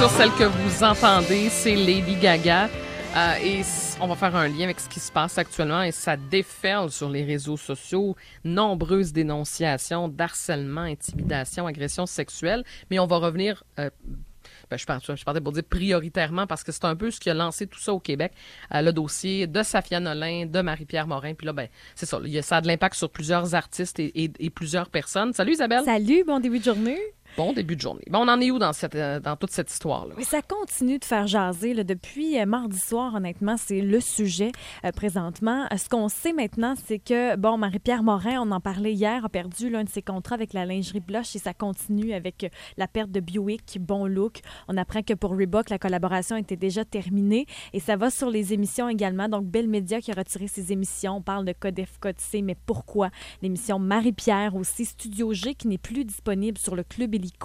sûr, celle que vous entendez, c'est Lady Gaga. Et on va faire un lien avec ce qui se passe actuellement et ça déferle sur les réseaux sociaux. Nombreuses dénonciations d'harcèlement, intimidation, agression sexuelle. Mais on va revenir... je partais pour dire prioritairement parce que c'est un peu ce qui a lancé tout ça au Québec, le dossier de Safia Nolin, de Marie-Pierre Morin. Puis là, c'est ça, ça a de l'impact sur plusieurs artistes et plusieurs personnes. Salut Isabelle! Salut, bon début de journée! Bon début de journée. On en est où dans toute cette histoire-là? Mais ça continue de faire jaser. Là. Depuis mardi soir, honnêtement, c'est le sujet présentement. Ce qu'on sait maintenant, c'est que, Marie-Pierre Morin, on en parlait hier, a perdu l'un de ses contrats avec la lingerie Blush et ça continue avec la perte de Buick, Bon Look. On apprend que pour Reebok, la collaboration était déjà terminée et ça va sur les émissions également. Donc, Bell Media qui a retiré ses émissions. On parle de Codef Codicé, mais pourquoi? L'émission Marie-Pierre aussi, Studio G qui n'est plus disponible sur le Club Illico.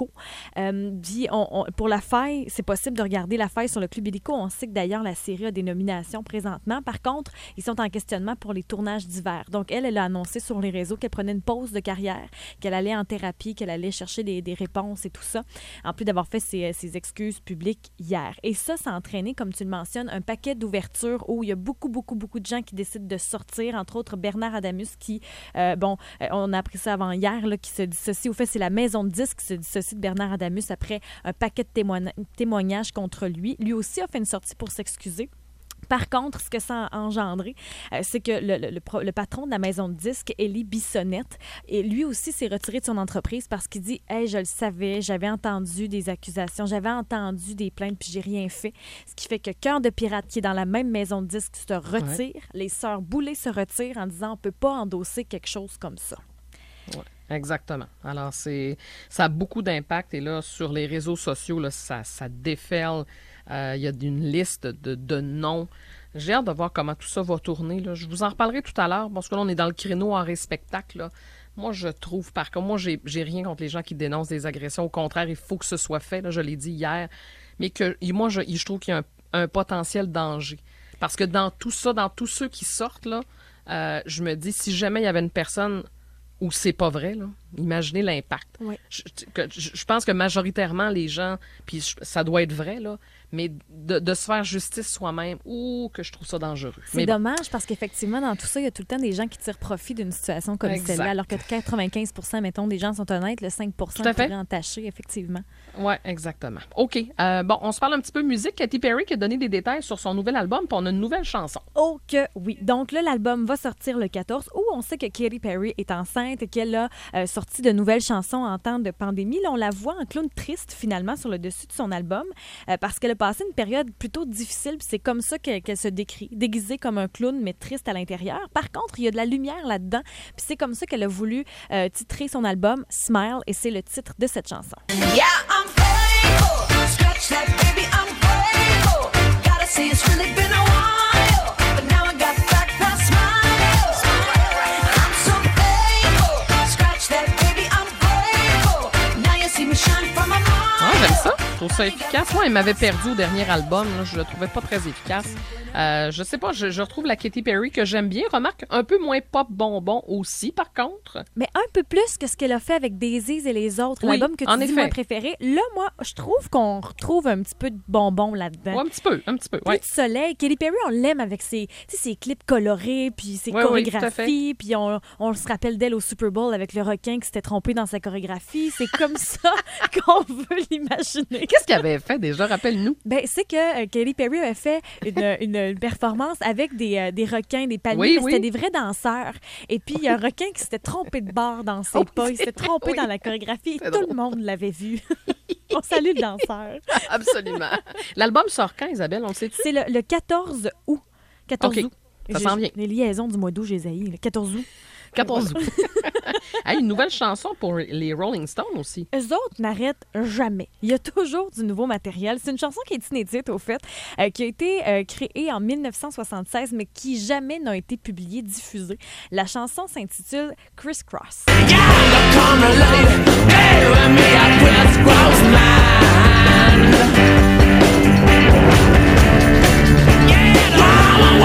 Puis pour La Faille, c'est possible de regarder La Faille sur le Club Illico. On sait que d'ailleurs la série a des nominations présentement. Par contre, ils sont en questionnement pour les tournages d'hiver. Donc elle a annoncé sur les réseaux qu'elle prenait une pause de carrière, qu'elle allait en thérapie, qu'elle allait chercher des réponses et tout ça, en plus d'avoir fait ses excuses publiques hier. Et ça a entraîné, comme tu le mentionnes, un paquet d'ouvertures où il y a beaucoup de gens qui décident de sortir, entre autres Bernard Adamus qui, on a appris ça avant hier, là, qui se dissocie. Au fait, c'est la maison de disques qui se dissocie de Bernard Adamus après un paquet de témoignages contre lui. Lui aussi a fait une sortie pour s'excuser. Par contre, ce que ça a engendré, c'est que le patron de la maison de disques, Élie Bissonnette, et lui aussi s'est retiré de son entreprise parce qu'il dit « Hey, je le savais, j'avais entendu des accusations, j'avais entendu des plaintes, puis j'ai rien fait. » Ce qui fait que Cœur de pirate, qui est dans la même maison de disques, se retire. Ouais. Les sœurs Boulay se retirent en disant « On ne peut pas endosser quelque chose comme ça. » Ouais. Exactement. Alors, ça a beaucoup d'impact. Et là, sur les réseaux sociaux, là, ça déferle. Il y a une liste de noms. J'ai hâte de voir comment tout ça va tourner. Là. Je vous en reparlerai tout à l'heure, parce que là, on est dans le créneau art et spectacle. Là. Moi, je trouve, par contre, moi, j'ai rien contre les gens qui dénoncent des agressions. Au contraire, il faut que ce soit fait. Là, je l'ai dit hier. Mais que moi, je trouve qu'il y a un potentiel danger. Parce que dans tout ça, dans tous ceux qui sortent, là, je me dis, si jamais il y avait une personne... où c'est pas vrai, là. Imaginez l'impact. Oui. Je pense que majoritairement, les gens, puis ça doit être vrai, là, mais de se faire justice soi-même, que je trouve ça dangereux. C'est dommage parce qu'effectivement, dans tout ça, il y a tout le temps des gens qui tirent profit d'une situation comme celle-là, alors que 95%, mettons, des gens sont honnêtes, le 5% pourrait entacher, effectivement. Oui, exactement. OK. On se parle un petit peu musique. Katy Perry qui a donné des détails sur son nouvel album, puis on a une nouvelle chanson. Oh que oui. Donc là, l'album va sortir le 14, où on sait que Katy Perry est enceinte et qu'elle a sorti de nouvelles chansons en temps de pandémie. Là, on la voit en clown triste, finalement, sur le dessus de son album, parce qu'elle a passé une période plutôt difficile, puis c'est comme ça qu'elle se décrit, déguisée comme un clown, mais triste à l'intérieur. Par contre, il y a de la lumière là-dedans, puis c'est comme ça qu'elle a voulu titrer son album « Smile », et c'est le titre de cette chanson. Yeah, I'm faithful. Stretch that baby, I'm faithful. Gotta say it's really been a while, but now I got back that smile. I'm so faithful. Scratch that baby, I'm faithful. Now you see me shine from my mind. Ah, j'aime ça. Je trouve ça efficace. Moi, elle m'avait perdu au dernier album. Là. Je le trouvais pas très efficace. Je sais pas, je retrouve la Katy Perry que j'aime bien. Remarque, un peu moins pop bonbon aussi, par contre. Mais un peu plus que ce qu'elle a fait avec Daisies et les autres. Oui, l'album que tu dis, moi, préféré. Là, moi, je trouve qu'on retrouve un petit peu de bonbons là-dedans. Ouais, un petit peu. Plus de soleil. Katy Perry, on l'aime avec ses clips colorés, puis ses chorégraphies. Puis on se rappelle d'elle au Super Bowl avec le requin qui s'était trompé dans sa chorégraphie. C'est comme ça qu'on veut l'imaginer. Qu'est-ce qu'elle avait fait déjà? Rappelle-nous. Ben, c'est que Katy Perry avait fait une performance avec des requins, des palmiers. Oui. C'était des vrais danseurs. Et puis, il y a un requin qui s'était trompé de barre dans ses pas. Il s'était trompé dans la chorégraphie. Et tout le monde l'avait vu. On salue le danseur. Absolument. L'album sort quand, Isabelle? On le sait-tu? C'est le 14 août. 14 août. Ça s'en vient. Les liaisons du mois d'août, j'ai zaï. Le 14 août. 14 août. Une nouvelle chanson pour les Rolling Stones aussi. Eux autres n'arrêtent jamais. Il y a toujours du nouveau matériel. C'est une chanson qui est inédite, au fait, qui a été créée en 1976, mais qui jamais n'a été publiée, diffusée. La chanson s'intitule « Criss Cross ».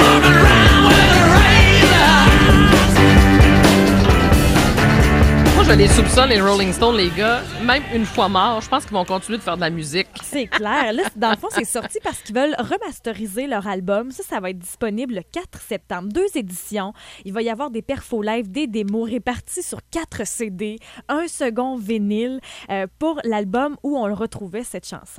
Je les soupçons, les Rolling Stones, les gars, même une fois morts, je pense qu'ils vont continuer de faire de la musique. C'est clair. Là, dans le fond, c'est sorti parce qu'ils veulent remasteriser leur album. Ça va être disponible le 4 septembre. 2 éditions. Il va y avoir des perfos live, des démos répartis sur 4 CD, un second vinyle pour l'album où on le retrouvait, cette chanson.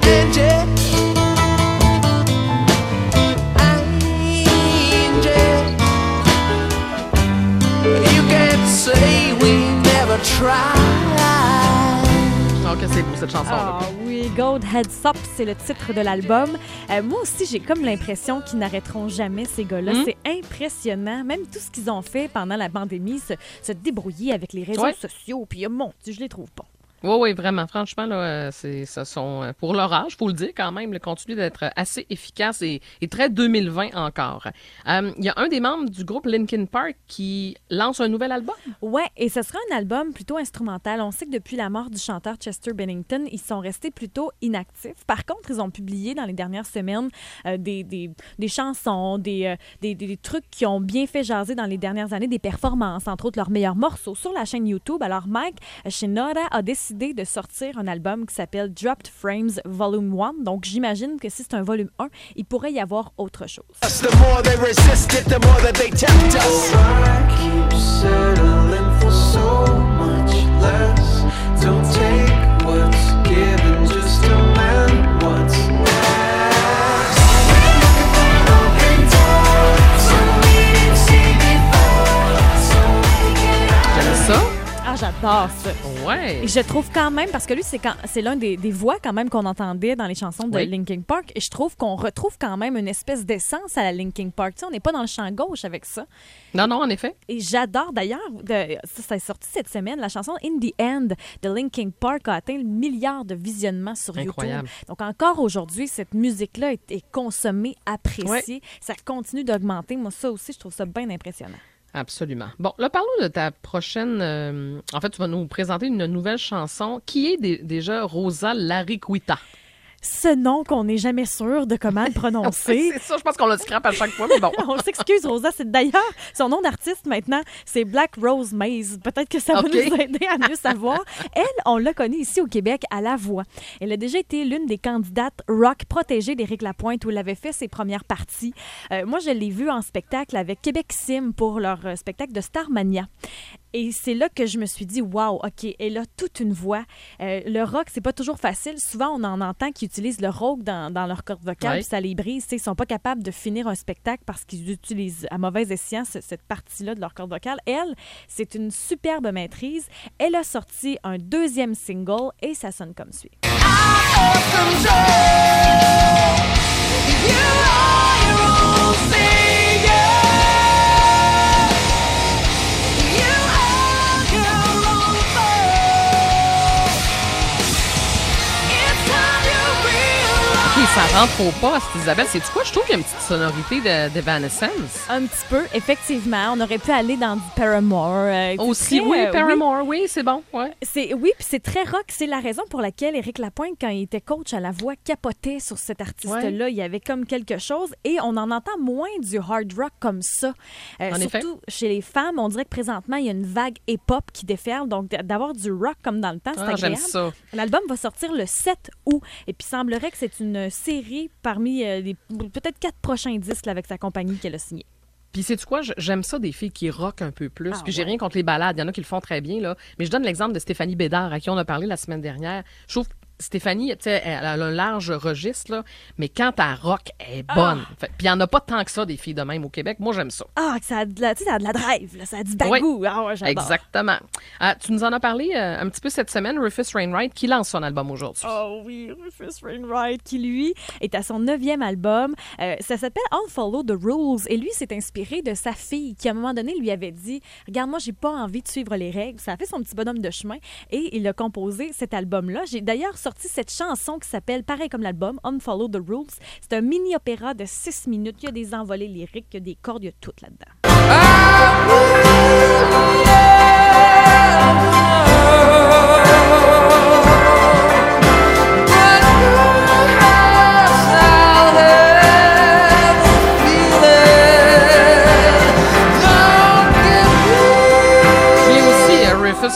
Oh, que c'est beau cette chanson-là. Ah oui, Gold Heads Up, c'est le titre de l'album. Moi aussi, j'ai comme l'impression qu'ils n'arrêteront jamais, ces gars-là. C'est impressionnant. Même tout ce qu'ils ont fait pendant la pandémie, se débrouiller avec les réseaux sociaux. Puis, mon Dieu, je les trouve pas. Oui, vraiment. Franchement, là, ce sont, pour leur âge, il faut le dire quand même, le continue d'être assez efficace et très 2020 encore. Il y a un des membres du groupe Linkin Park qui lance un nouvel album. Ouais, et ce sera un album plutôt instrumental. On sait que depuis la mort du chanteur Chester Bennington, ils sont restés plutôt inactifs. Par contre, ils ont publié dans les dernières semaines des chansons, des trucs qui ont bien fait jaser dans les dernières années, des performances, entre autres leurs meilleurs morceaux sur la chaîne YouTube. Alors, Mike Shinoda a décidé de sortir un album qui s'appelle Dropped Frames Volume 1. Donc, j'imagine que si c'est un volume 1, il pourrait y avoir autre chose. Ah, j'adore ça. Ouais. Et je trouve quand même, parce que lui, c'est l'un des voix quand même qu'on entendait dans les chansons de Linkin Park, et je trouve qu'on retrouve quand même une espèce d'essence à la Linkin Park. Tu sais, on n'est pas dans le champ gauche avec ça. Non, en effet. Et j'adore d'ailleurs, ça est sorti cette semaine, la chanson In the End de Linkin Park a atteint le milliard de visionnements sur Incroyable. YouTube. Donc encore aujourd'hui, cette musique-là est consommée, appréciée. Ouais. Ça continue d'augmenter. Moi, ça aussi, je trouve ça bien impressionnant. Absolument. Bon, là, parlons de ta prochaine... en fait, tu vas nous présenter une nouvelle chanson. Qui est déjà Rosa Lariquita? Ce nom qu'on n'est jamais sûr de comment le prononcer. C'est ça, je pense qu'on le scrape à chaque fois, mais bon. On s'excuse, Rosa. C'est d'ailleurs son nom d'artiste maintenant, c'est Black Rose Maze. Peut-être que ça va nous aider à mieux savoir. Elle, on l'a connue ici au Québec à La Voix. Elle a déjà été l'une des candidates rock protégées d'Éric Lapointe où elle avait fait ses premières parties. Moi, je l'ai vue en spectacle avec Québec Sim pour leur spectacle de Starmania. Et c'est là que je me suis dit, wow, OK, elle a toute une voix. Le rock, c'est pas toujours facile. Souvent, on en entend qui utilisent le rock dans leur corde vocale, puis ça les brise. Ils sont pas capables de finir un spectacle parce qu'ils utilisent à mauvais escient cette partie-là de leur corde vocale. Elle, c'est une superbe maîtrise. Elle a sorti un 2e single et ça sonne comme suit. Ça rentre au poste, Isabelle. C'est-tu quoi? Je trouve qu'il y a une petite sonorité d'Evanescence. Un petit peu, effectivement. On aurait pu aller dans du Paramore. Aussi, oui, Paramore, oui, c'est bon. Ouais. Oui, puis c'est très rock. C'est la raison pour laquelle Éric Lapointe, quand il était coach à La Voix, capotait sur cet artiste-là. Ouais. Il y avait comme quelque chose. Et on en entend moins du hard rock comme ça. Surtout chez les femmes, on dirait que présentement, il y a une vague hip-hop qui déferle. Donc, d'avoir du rock comme dans le temps, c'est agréable. J'aime ça. L'album va sortir le 7 août. Et puis, il semblerait que c'est une série parmi les peut-être 4 prochains disques là, avec sa compagnie qu'elle a signé. Puis sais-tu quoi? J'aime ça des filles qui rockent un peu plus. Puis j'ai rien contre les ballades. Il y en a qui le font très bien, là. Mais je donne l'exemple de Stéphanie Bédard, à qui on a parlé la semaine dernière. Je trouve Stéphanie, tu sais, elle a un large registre, là, mais quand elle rock, elle est bonne. Puis il n'y en a pas tant que ça, des filles de même au Québec. Moi, j'aime ça. Ça a de la drive, là, ça a du bagou. Oui, j'adore. Exactement. Tu nous en as parlé un petit peu cette semaine, Rufus Wainwright, qui lance son album aujourd'hui. Oh oui, Rufus Wainwright, qui, lui, est à son 9e album. Ça s'appelle Unfollow the Rules. Et lui, s'est inspiré de sa fille, qui, à un moment donné, lui avait dit « Regarde, moi, j'ai pas envie de suivre les règles. » Ça a fait son petit bonhomme de chemin. Et il a composé cet album-là. J'ai d'ailleurs sorti cette chanson qui s'appelle, pareil comme l'album, Unfollow the Rules. C'est un mini-opéra de 6 minutes. Il y a des envolées lyriques, il y a des cordes, il y a tout là-dedans.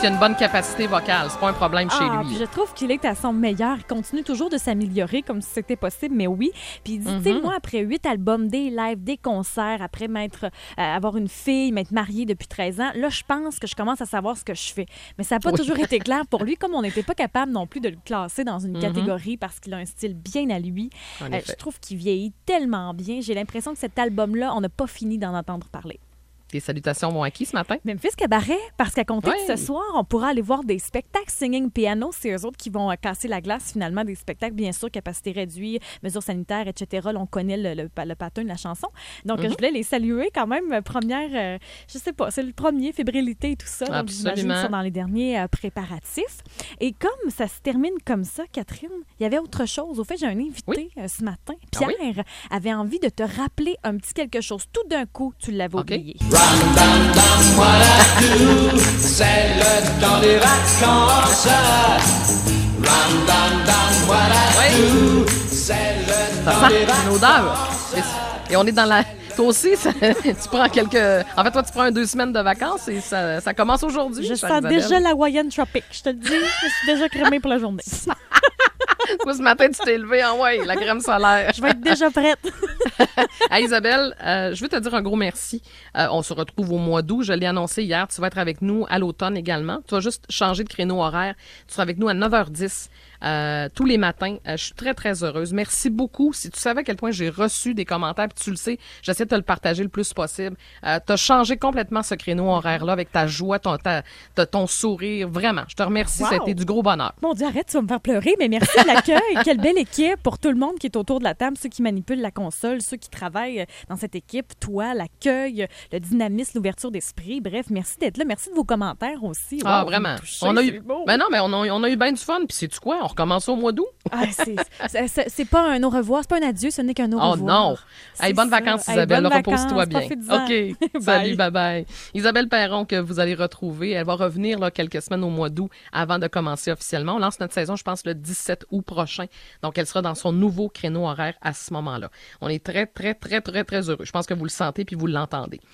qu'il a une bonne capacité vocale. C'est pas un problème chez lui. Puis je trouve qu'il est à son meilleur. Il continue toujours de s'améliorer comme si c'était possible, mais oui. Puis il dit, tu sais, moi, après 8 albums, des lives, des concerts, après avoir une fille, m'être mariée depuis 13 ans, là, je pense que je commence à savoir ce que je fais. Mais ça n'a pas toujours été clair pour lui, comme on n'était pas capable non plus de le classer dans une catégorie parce qu'il a un style bien à lui. Je trouve qu'il vieillit tellement bien. J'ai l'impression que cet album-là, on n'a pas fini d'en entendre parler. Tes salutations vont à qui ce matin? Memphis Cabaret, parce qu'à compter de ce soir, on pourra aller voir des spectacles singing piano. C'est eux autres qui vont casser la glace, finalement, des spectacles, bien sûr, capacité réduite, mesures sanitaires, etc. Là, on connaît le pattern de la chanson. Donc, je voulais les saluer quand même. Première, je sais pas, c'est le premier, fébrilité et tout ça. Donc, j'imagine qu'ils sont dans les derniers préparatifs. Et comme ça se termine comme ça, Catherine, il y avait autre chose. Au fait, j'ai un invité ce matin. Pierre avait envie de te rappeler un petit quelque chose. Tout d'un coup, tu l'avais oublié. Ram, dam, dam, voilà tout, c'est le temps des vacances. Ram, dam, dam, voilà tout, c'est le temps des vacances. Une odeur. Et on est dans la... Toi aussi, tu prends quelques... En fait, toi, tu prends 2 semaines de vacances et ça commence aujourd'hui. Je sens déjà la Hawaiian Tropic. Je te le dis, je suis déjà crémée pour la journée. Toi, ce matin, tu t'es levé en la crème solaire. Je vais être déjà prête. Isabelle, je veux te dire un gros merci. On se retrouve au mois d'août. Je l'ai annoncé hier. Tu vas être avec nous à l'automne également. Tu vas juste changer de créneau horaire. Tu seras avec nous à 9h10 tous les matins. Je suis très, très heureuse. Merci beaucoup. Si tu savais à quel point j'ai reçu des commentaires, puis tu le sais, j'essaie de te le partager le plus possible. Tu as changé complètement ce créneau horaire-là avec ta joie, ton sourire. Vraiment, je te remercie. Ça a été du gros bonheur. Mon Dieu, arrête, tu vas me faire pleurer. Mais merci de l'accueil. Quelle belle équipe pour tout le monde qui est autour de la table, ceux qui manipulent la console, ceux qui travaillent dans cette équipe, toi, l'accueil, le dynamisme, l'ouverture d'esprit. Bref, merci d'être là. Merci de vos commentaires aussi. Wow, vraiment. On a eu... Ben non, mais on a eu bien du fun. Puis sais-tu quoi? On recommence au mois d'août. C'est pas un au revoir, c'est pas un adieu, ce n'est qu'un au revoir. Oh non! Hey, bonnes vacances, Isabelle. Repose-toi bien. OK. Salut, bye-bye. Isabelle Perron, que vous allez retrouver. Elle va revenir quelques semaines au mois d'août avant de commencer officiellement. On lance notre saison, je pense, le 17 août prochain. Donc, elle sera dans son nouveau créneau horaire à ce moment-là. On est très, très, très, très, très heureux. Je pense que vous le sentez puis vous l'entendez.